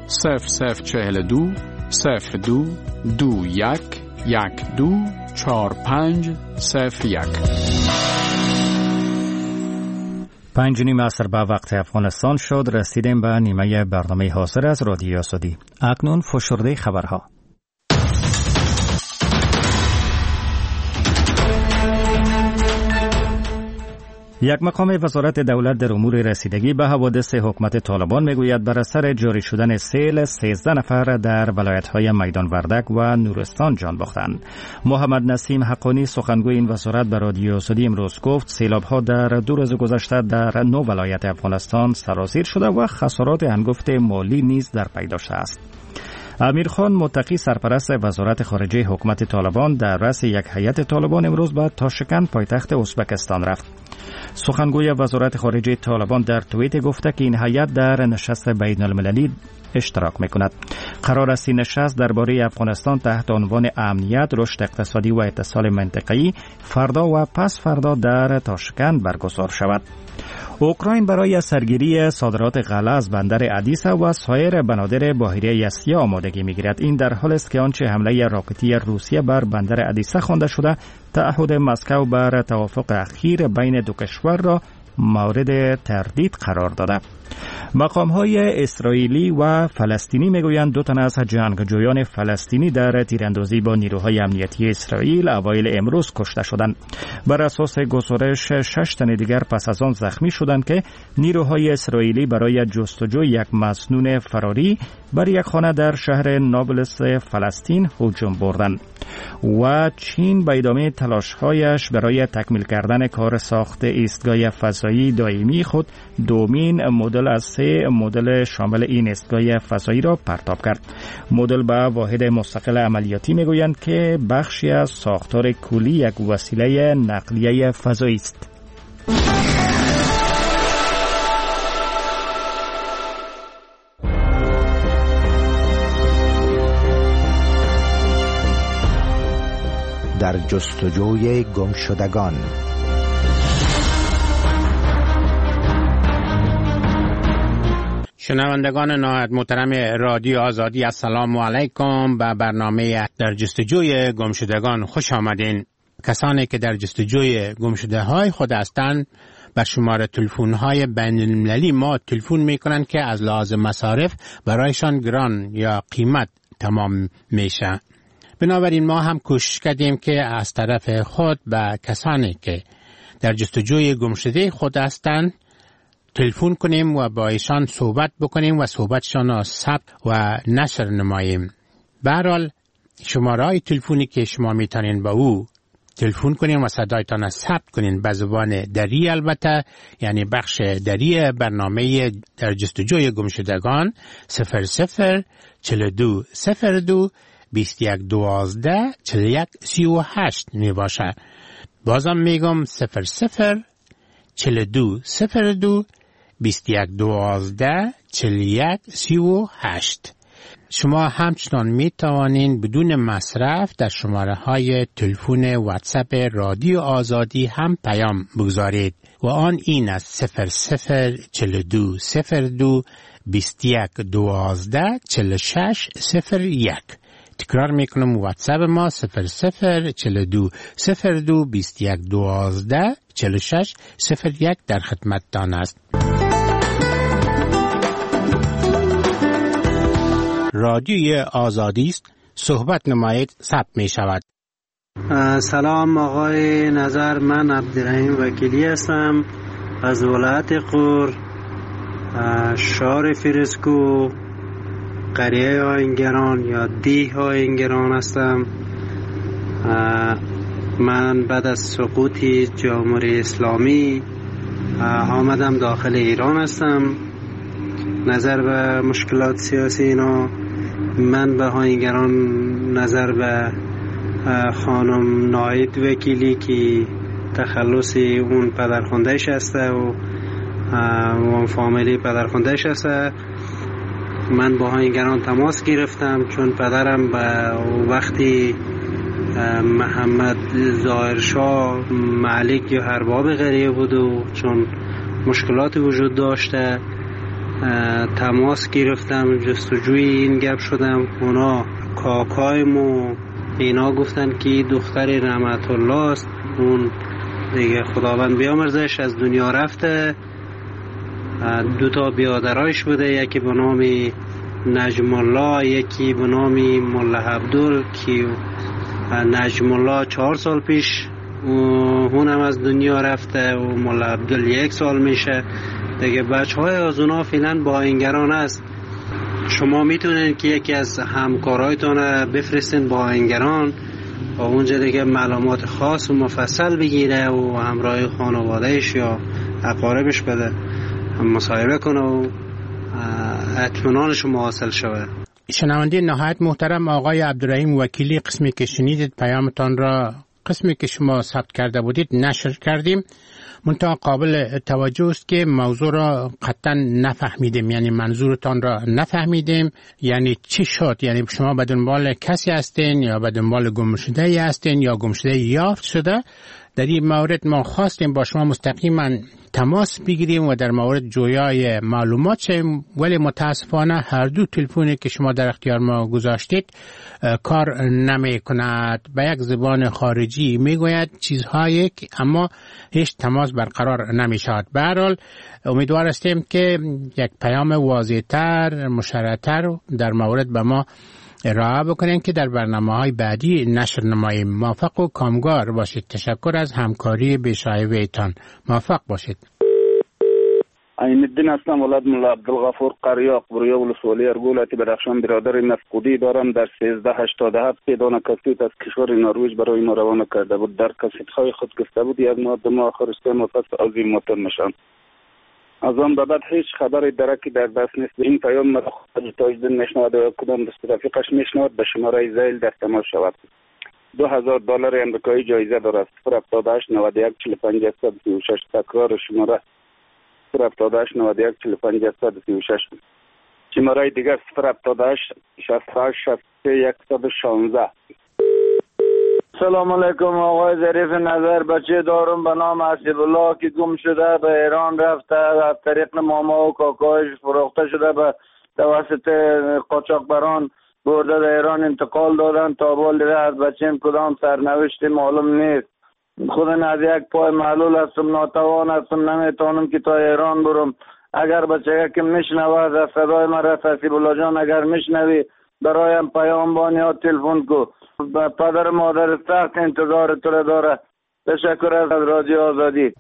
0042 02 21 12 45 01. 5:30 عصر به وقت افغانستان شد. رسیدیم به نیمه برنامه حاصل از رادیو آزادی. اکنون فشرده خبرها. یک مقام وزارت دولت در امور رسیدگی به حوادث حکومت طالبان میگوید بر اثر جاری شدن سیل 13 نفر در ولایت‌های میدان وردک و نورستان جان باختند. محمد نسیم حقانی سخنگوی این وزارت به رادیو آزادی امروز گفت سیلاب‌ها در 2 روز گذشته در 9 ولایت افغانستان سرازیر شده و خسارات هنگفت مالی نیز در پی داشته است. امیرخان متقی سرپرست وزارت خارجه حکومت طالبان در رأس یک هیئت طالبان امروز به تاشکند پایتخت ازبکستان رفت. سخنگوی وزارت خارجه طالبان در توییت گفته که این هیئت در نشست بین المللی اشتراک میکند. قرار است این نشست درباره افغانستان تحت عنوان امنیت، رشد اقتصادی و اتصال منطقه‌ای فردا و پس فردا در تاشکند برگزار شود. اوکراین برای سرگیری صادرات غله از بندر ادیسا و سایر بنادر بحیره اسیا آمادگی میگیرد. این در حالی است که آنچه حمله راکتی روسیه بر بندر ادیسا خوانده شده تعهد مسکو بر توافق اخیر بین دو کشور را مورد تردید قرار داده. مقام‌های اسرائیلی و فلسطینی میگویند 2 تن از جنگجویان فلسطینی در تیراندازی با نیروهای امنیتی اسرائیل اوایل امروز کشته شدند. بر اساس گزارش 6 تن دیگر پس از آن زخمی شدند که نیروهای اسرائیلی برای جستجوی یک مسنون فراری بر یک خانه در شهر نابلس فلسطین هجوم بردند. و چین به ادامه تلاش‌هایش برای تکمیل کردن کار ساخت ایستگاه فضایی دائمی خود دومین مدل از 3 مدل شامل این ایستگاه فضایی را پرتاب کرد. مدل به واحد مستقل عملیاتی میگویند که بخشی از ساختار کلی یک وسیله نقلیه فضایی است. در جستجوی گمشدگان. شنوندگان نهایت محترم رادیو آزادی، السلام علیکم. به برنامه در جستجوی گمشدگان خوش آمدین. کسانی که در جستجوی گمشده‌های خود هستند به شماره تلفن‌های بین‌المللی ما تلفن می‌کنند که از لحاظ مصارف برایشان گران یا قیمت تمام میشه. بنابراین ما هم کوشش کردیم که از طرف خود به کسانی که در جستجوی گمشده خود هستند تلفن کنیم و با ایشان صحبت بکنیم و صحبتشان را ثبت و نشر نماییم. به هر حال شماره‌های تلفنی که شما میتونین با او تلفن کنین و صدایتان را ثبت کنین به زبان دری، البته یعنی بخش دری برنامه در جستجوی گمشدگان 00 42 02 21 12 41 38 می باشه. بازم میگم 00 42 02 21 12 41 38. شما همچنان می توانین بدون مصرف در شماره های تلفن واتساپ رادیو آزادی هم پیام بگذارید و آن این است 00 42 02 21 12 46 01. تکرار میکنم واتساپ ما 00 42 02 21 12 46 01 در خدمتتان است. رادیوی آزادی است، صحبت نمایید، ثبت می شود. سلام آقای نظر، من عبدالرحیم وکیلی هستم از ولایت غور، شهر فرسکو، قریه آهنگران یا دیه آهنگران هستم. من بعد از سقوط جمهوری اسلامی آمدم داخل ایران هستم. نظر به مشکلات سیاسی اینا، من به آهنگران نظر به خانم ناید وکیلی که تخلص اون پدرخواندهش هسته و اون فامیلی پدرخواندهش هسته، من با آهنگران تماس گرفتم چون پدرم به وقتی محمد ظاهرشاه ملک یا ارباب قریه بود و چون مشکلات وجود داشته تماس گرفتم، جستجوی این گپ شدم. اونا کاکایم و اینا گفتن که دختر رحمت الله است، اون دیگه خداوند بیامرزش از دنیا رفته. 2 بیادرایش بوده، یکی به نام نجم الله، یکی به نام ملا عبدال که نجم الله 4 سال پیش اونم از دنیا رفته و ملا عبدال 1 سال میشه دیگه. بچهای از اونا فعلا با آهنگران است. شما میتونین که یکی از همکارایتون بفرستین با آهنگران و اونجا دیگه معلومات خاص و مفصل بگیره و همراه خانوادهش یا اقاربش بده مصاحبه کنه و اطمینانش حاصل شود. شنونده نهایت محترم آقای عبدالرحیم وکیلی، قسمی که شنیدید پیامتان را، قسمی که شما ثبت کرده بودید نشر کردیم. منتها قابل توجه است که موضوع را قطعا نفهمیدیم، یعنی منظورتان را نفهمیدیم. یعنی چی شد؟ یعنی شما به دنبال کسی هستین یا به دنبال گمشده‌ای هستین یا گمشده یافت شده؟ در این مورد ما خواستیم با شما مستقیما تماس بگیریم و در مورد جویای معلومات شیم، ولی متاسفانه هر دو تلفنی که شما در اختیار ما گذاشتید کار نمی کند. به یک زبان خارجی می گوید چیزهایی اما هیچ تماس برقرار نمی شود. به هر حال امیدوار هستیم که یک پیام واضح‌تر، مشرح‌تر در مورد به ما ارائه بکنین که در برنامه‌های بعدی نشر نماییم. موفق و کامگار باشید. تشکر از همکاری بی‌شایبه‌تان. موفق باشید. عین الدین هستم، ولد ملا عبدالغفور قریاق، برویا ولسوالی ارگولتی بدخشان. برادر مفقودی دارم. در 1387 دانه کاسیت از کشور نروژ برای ما روانه کرده بود. در کاسیت‌های خود گفته بود 1 ماه 2 ماه آخر است متصل از این موتور نشان. از آن به بعد هیچ خبری درکی در دست نیست. این پیام مرا خود تاجدین میشنود و کدام دست رفیقش میشنود به شماره زیل در تماس شود. $2000 امریکایی جایزه دارد. 078 91 45 136. تکرار شماره 078 91 45 136. شماره دیگر 078 68 63 116. سلام علیکم آقای ظریف نظر. بچه دارم به نام حسیب الله که گم شده، به ایران رفته، از طریق ماما و کاکایش فروخته شده، به توسط قاچاقبران برده در ایران انتقال دادن. تا بالغ از بچه‌م کدام سرنوشتی معلوم نیست. خودم از یک پای معلول هستم، ناتوان هستم، نمیتونم که تا ایران برم. اگر بچه که میشنوه از صدای مرا حسیب الله جان اگر میشنوی برایم پیام بان یا تلفن کو. پدر مادر سخت انتظار تو را داره. تشکر از رادیو آزادی.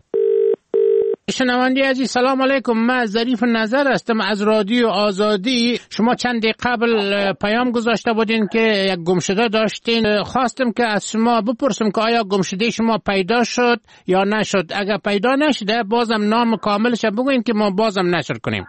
شنونده عزیز سلام علیکم، من ظریف نظر هستم از رادیو آزادی. شما چند دقیقه قبل پیام گذاشته بودین که یک گمشده داشتین. خواستم که از شما بپرسم که آیا گمشده شما پیدا شد یا نشد؟ اگر پیدا نشده بازم نام کاملش بگوین که ما بازم نشر کنیم.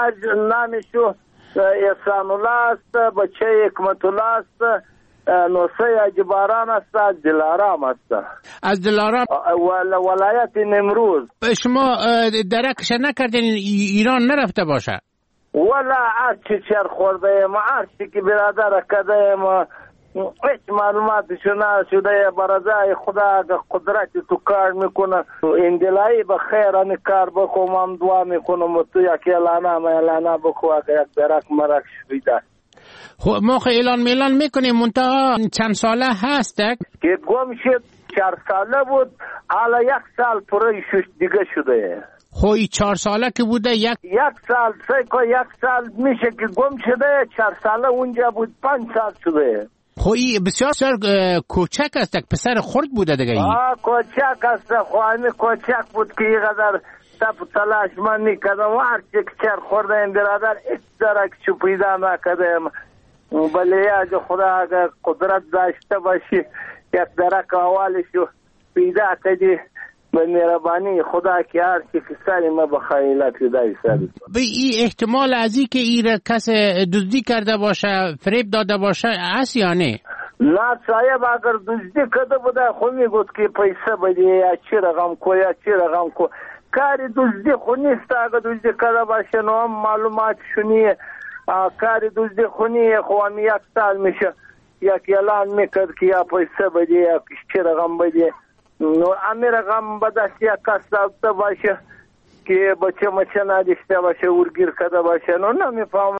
نامشو احسان الله است، بچه حکمت الله است، نوسه اجباران است، از دلارام است. از دلارام ولایت نمروز. شما درکش نکردین ایران نرفته باشه؟ ولا هرچی چر خورده ایم، هرچی که برادر کده ایم، هیچ معلوماتشو نشده. برازای خدا قدرت تو کار میکنه. این دلایی به خیر این کار بخو، من دعا میکنم و تو یک اعلانه بخو اگر یک درک مرک شویده. ما خیلی اعلان میلان میکنیم. منتها چند ساله هسته که گم شد؟ 4 ساله بود، حالا 1 سال پره دیگه شده. خوی 4 ساله که بوده، یک سال سیکو 1 سال میشه که گم شده. 4 ساله اونجا بود، 5 سال شده. خوی بسیار کوچک است، پسر خرد بوده دیگه. کوچک است، خواهمی کوچک بود که اینقدر تپ تلاش من میکردم و هرچی که چر خورده این برادر ایک درک چو پیدا نکردم. بله از خدا اگر قدرت داشته باشی یک درک اولشو پیدا کردی به مهربانی خدا که هرچی که سری ما بخیلت پیدای سری. به این احتمال از این که این کس دزدی کرده باشه، فریب داده باشه هست یا نه؟ نه صاحب اگر دزدی کرده بوده خود میگود که پیسه بده یا چی رقم کو یا چی رقم کو. کاری دزدی خود نیست. اگر دزدی کرده باشه نو هم معلومات شونیه. کاری دزدی خود نیه. خو هم 1 سال میشه یک اعلان میکرد که یا پیسه بده یا چی رقم بده. نو امی رقم به دست یک کس داشته باشه که بچه نداشته باشه ورگیر کرده باشه نمیفهم.